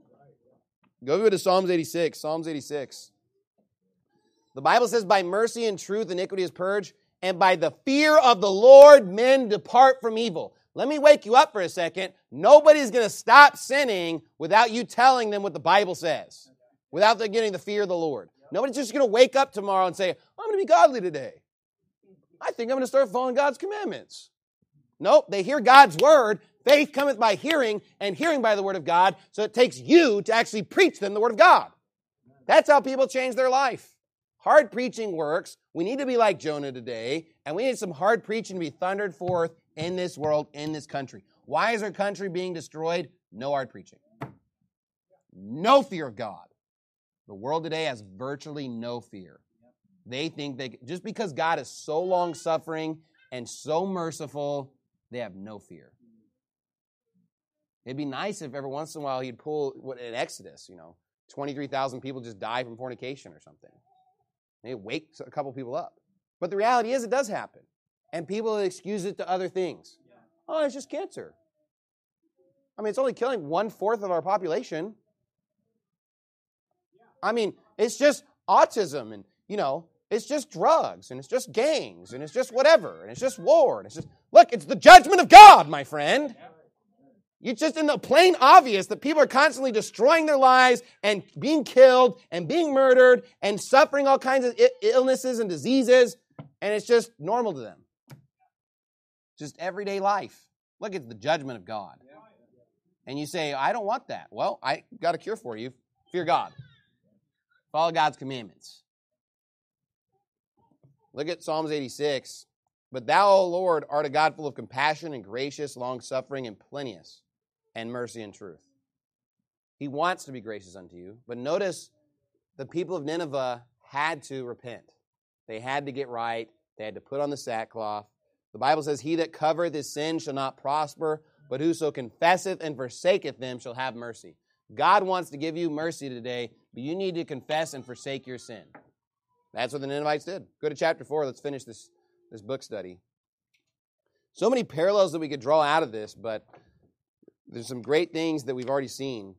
Go to Psalms eighty-six. Psalms eighty-six. The Bible says, by mercy and truth iniquity is purged, and by the fear of the Lord men depart from evil. Let me wake you up for a second. Nobody's going to stop sinning without you telling them what the Bible says, without them getting the fear of the Lord. Nobody's just going to wake up tomorrow and say, I'm going to be godly today. I think I'm going to start following God's commandments. Nope, they hear God's word. Faith cometh by hearing, and hearing by the word of God. So it takes you to actually preach them the word of God. That's how people change their life. Hard preaching works. We need to be like Jonah today, and we need some hard preaching to be thundered forth in this world, in this country. Why is our country being destroyed? No hard preaching. No fear of God. The world today has virtually no fear. They think they, just because God is so long-suffering and so merciful, they have no fear. It'd be nice if every once in a while he'd pull, what, in Exodus, you know, twenty-three thousand people just die from fornication or something. They wake a couple people up. But the reality is it does happen. And people excuse it to other things. Oh, it's just cancer. I mean, it's only killing one-fourth of our population. I mean, it's just autism and, you know, it's just drugs and it's just gangs and it's just whatever and it's just war. And it's just, look, it's the judgment of God, my friend. It's just in the plain obvious that people are constantly destroying their lives and being killed and being murdered and suffering all kinds of illnesses and diseases, and it's just normal to them. Just everyday life. Look, it's the judgment of God. And you say, I don't want that. Well, I got a cure for you. Fear God. Follow God's commandments. Look at Psalms eighty-six. But thou, O Lord, art a God full of compassion and gracious, long-suffering, and plenteous, and mercy and truth. He wants to be gracious unto you. But notice the people of Nineveh had to repent. They had to get right. They had to put on the sackcloth. The Bible says, he that covereth his sin shall not prosper, but whoso confesseth and forsaketh them shall have mercy. God wants to give you mercy today, but you need to confess and forsake your sin. That's what the Ninevites did. Go to chapter four. Let's finish this, this book study. So many parallels that we could draw out of this, but there's some great things that we've already seen.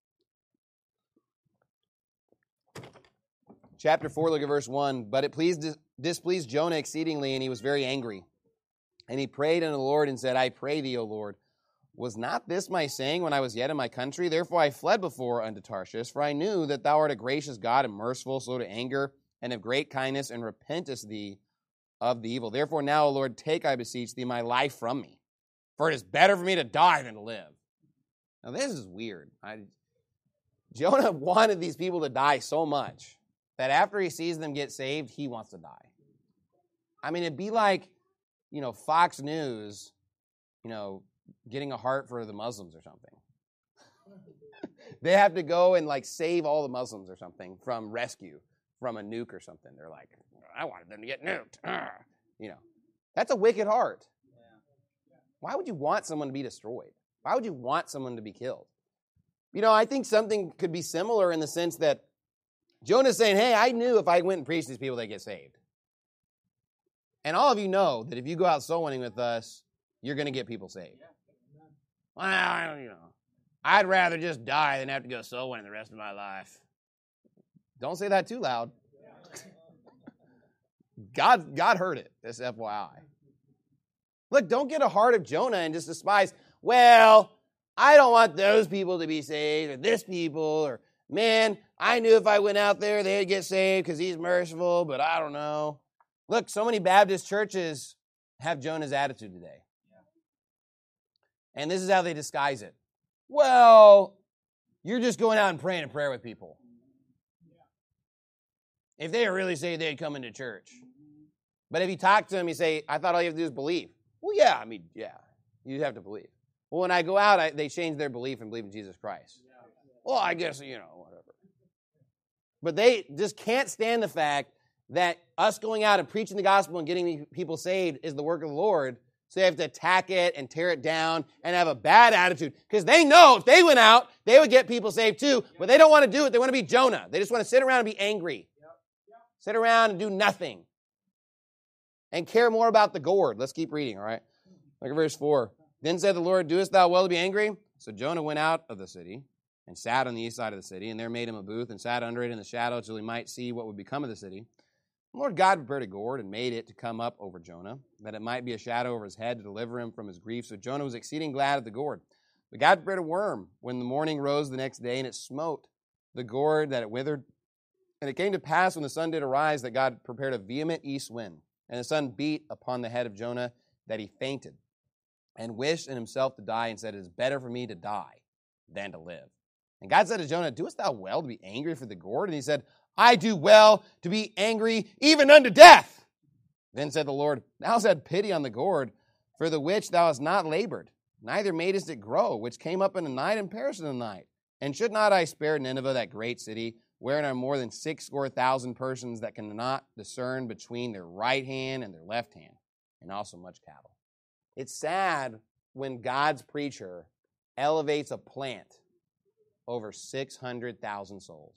Chapter four, look at verse one. But it pleased, displeased Jonah exceedingly, and he was very angry. And he prayed unto the Lord and said, I pray thee, O Lord, was not this my saying when I was yet in my country? Therefore I fled before unto Tarshish, for I knew that thou art a gracious God and merciful, slow to anger, and of great kindness, and repentest thee of the evil. Therefore now, O Lord, take, I beseech thee, my life from me, for it is better for me to die than to live. Now this is weird. I, Jonah wanted these people to die so much that after he sees them get saved, he wants to die. I mean, it'd be like, you know, Fox News, you know, getting a heart for the Muslims or something. They have to go and like save all the Muslims or something from rescue, from a nuke or something. They're like, I wanted them to get nuked. Arr. You know, that's a wicked heart. Why would you want someone to be destroyed? Why would you want someone to be killed? You know, I think something could be similar in the sense that Jonah's saying, hey, I knew if I went and preached to these people, they'd get saved. And all of you know that if you go out soul winning with us, you're going to get people saved. Well, I don't, you know, I'd rather just die than have to go soul winning the rest of my life. Don't say that too loud. God, God heard it, this F Y I. Look, don't get a heart of Jonah and just despise, well, I don't want those people to be saved, or this people, or, man, I knew if I went out there, they'd get saved because he's merciful, but I don't know. Look, so many Baptist churches have Jonah's attitude today. And this is how they disguise it. Well, you're just going out and praying a prayer with people. If they were really saved, they'd come into church. But if you talk to them, you say, I thought all you have to do is believe. Well, yeah, I mean, yeah, you have to believe. Well, when I go out, I, they change their belief and believe in Jesus Christ. Well, I guess, you know, whatever. But they just can't stand the fact that us going out and preaching the gospel and getting people saved is the work of the Lord. So they have to attack it and tear it down and have a bad attitude. Because they know if they went out, they would get people saved too. But they don't want to do it. They want to be Jonah. They just want to sit around and be angry. Sit around and do nothing. And care more about the gourd. Let's keep reading, all right? Look at verse four. Then said the Lord, doest thou well to be angry? So Jonah went out of the city and sat on the east side of the city. And there made him a booth and sat under it in the shadow till he might see what would become of the city. The Lord God prepared a gourd and made it to come up over Jonah, that it might be a shadow over his head to deliver him from his grief. So Jonah was exceeding glad at the gourd. But God prepared a worm when the morning rose the next day, and it smote the gourd that it withered. And it came to pass when the sun did arise that God prepared a vehement east wind, and the sun beat upon the head of Jonah that he fainted, and wished in himself to die, and said, it is better for me to die than to live. And God said to Jonah, doest thou well to be angry for the gourd? And he said, I do well to be angry even unto death. Then said the Lord, thou hast had pity on the gourd, for the which thou hast not labored, neither madest it grow, which came up in the night and perished in the night. And should not I spare Nineveh, that great city, wherein are more than six score thousand persons that cannot discern between their right hand and their left hand, and also much cattle? It's sad when God's preacher elevates a plant over six hundred thousand souls.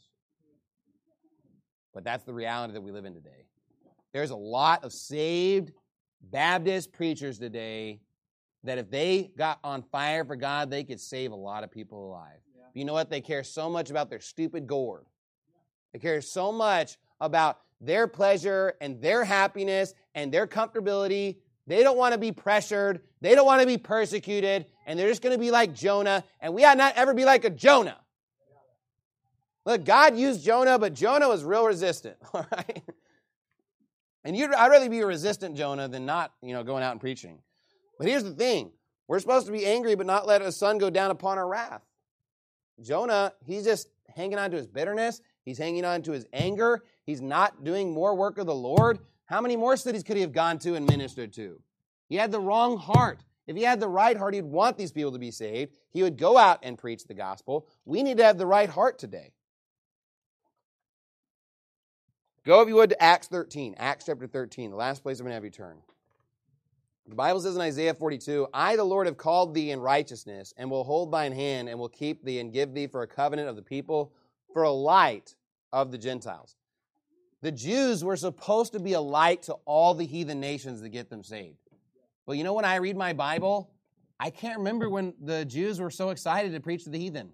But that's the reality that we live in today. There's a lot of saved Baptist preachers today that if they got on fire for God, they could save a lot of people alive. Yeah. But you know what? They care so much about their stupid gourd. They care so much about their pleasure and their happiness and their comfortability. They don't want to be pressured. They don't want to be persecuted. And they're just going to be like Jonah. And we ought not ever be like a Jonah. Look, God used Jonah, but Jonah was real resistant, all right? And you'd, I'd rather be a resistant Jonah than not, you know, going out and preaching. But here's the thing. We're supposed to be angry, but not let the sun go down upon our wrath. Jonah, he's just hanging on to his bitterness. He's hanging on to his anger. He's not doing more work of the Lord. How many more cities could he have gone to and ministered to? He had the wrong heart. If he had the right heart, he'd want these people to be saved. He would go out and preach the gospel. We need to have the right heart today. Go, if you would, to Acts thirteen. Acts chapter thirteen, the last place I'm going to have you turn. The Bible says in Isaiah forty-two, I, the Lord, have called thee in righteousness, and will hold thine hand, and will keep thee, and give thee for a covenant of the people, for a light of the Gentiles. The Jews were supposed to be a light to all the heathen nations to get them saved. But you know, when I read my Bible, I can't remember when the Jews were so excited to preach to the heathen.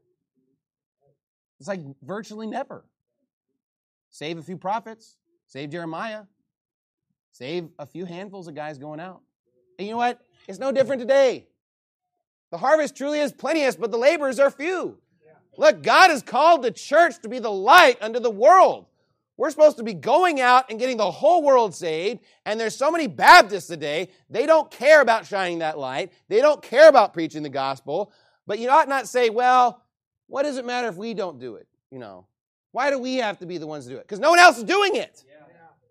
It's like virtually never. Save a few prophets. Save Jeremiah. Save a few handfuls of guys going out. And you know what? It's no different today. The harvest truly is plenteous, but the laborers are few. Look, God has called the church to be the light unto the world. We're supposed to be going out and getting the whole world saved. And there's so many Baptists today, they don't care about shining that light. They don't care about preaching the gospel. But you ought not say, well, what does it matter if we don't do it? You know, why do we have to be the ones to do it? Because no one else is doing it. Yeah.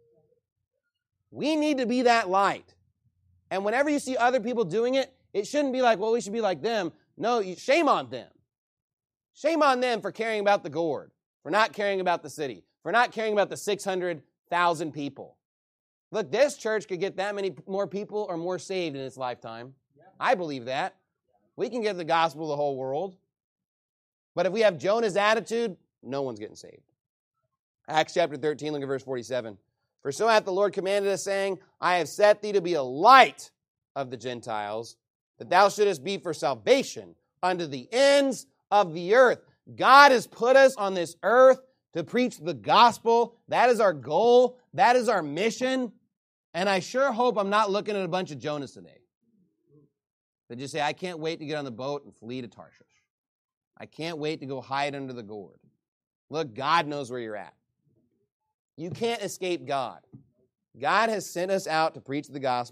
We need to be that light. And whenever you see other people doing it, it shouldn't be like, well, we should be like them. No, shame on them. Shame on them for caring about the gourd, for not caring about the city, for not caring about the six hundred thousand people. Look, this church could get that many more people or more saved in its lifetime. Yeah. I believe that. We can give the gospel to the whole world. But if we have Jonah's attitude, no one's getting saved. Acts chapter thirteen, look at verse forty-seven. For so hath the Lord commanded us, saying, I have set thee to be a light of the Gentiles, that thou shouldest be for salvation unto the ends of the earth. God has put us on this earth to preach the gospel. That is our goal. That is our mission. And I sure hope I'm not looking at a bunch of Jonahs today that just say, I can't wait to get on the boat and flee to Tarshish. I can't wait to go hide under the gourd. Look, God knows where you're at. You can't escape God. God has sent us out to preach the gospel,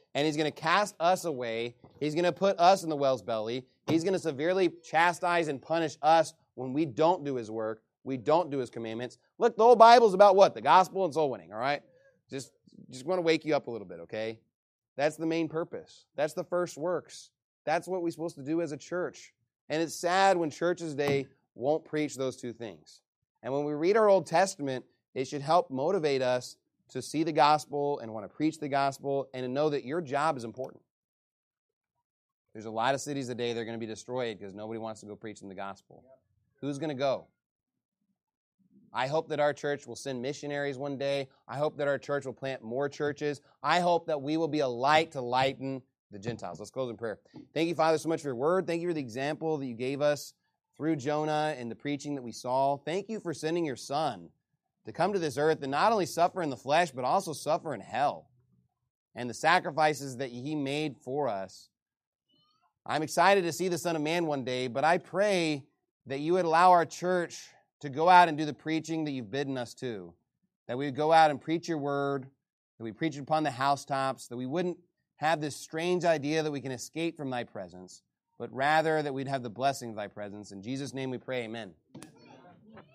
and he's going to cast us away. He's going to put us in the whale's belly. He's going to severely chastise and punish us when we don't do his work, we don't do his commandments. Look, the whole Bible is about what? The gospel and soul winning, all right? Just, just want to wake you up a little bit, okay? That's the main purpose. That's the first works. That's what we're supposed to do as a church. And it's sad when churches today won't preach those two things. And when we read our Old Testament, it should help motivate us to see the gospel and want to preach the gospel and to know that your job is important. There's a lot of cities today that are going to be destroyed because nobody wants to go preaching the gospel. Who's going to go? I hope that our church will send missionaries one day. I hope that our church will plant more churches. I hope that we will be a light to lighten the Gentiles. Let's close in prayer. Thank you, Father, so much for your word. Thank you for the example that you gave us through Jonah and the preaching that we saw. Thank you for sending your son to come to this earth and not only suffer in the flesh, but also suffer in hell. And the sacrifices that he made for us. I'm excited to see the Son of Man one day, but I pray that you would allow our church to go out and do the preaching that you've bidden us to. That we would go out and preach your word, that we preach it upon the housetops, that we wouldn't have this strange idea that we can escape from thy presence, but rather that we'd have the blessing of thy presence. In Jesus' name we pray, amen.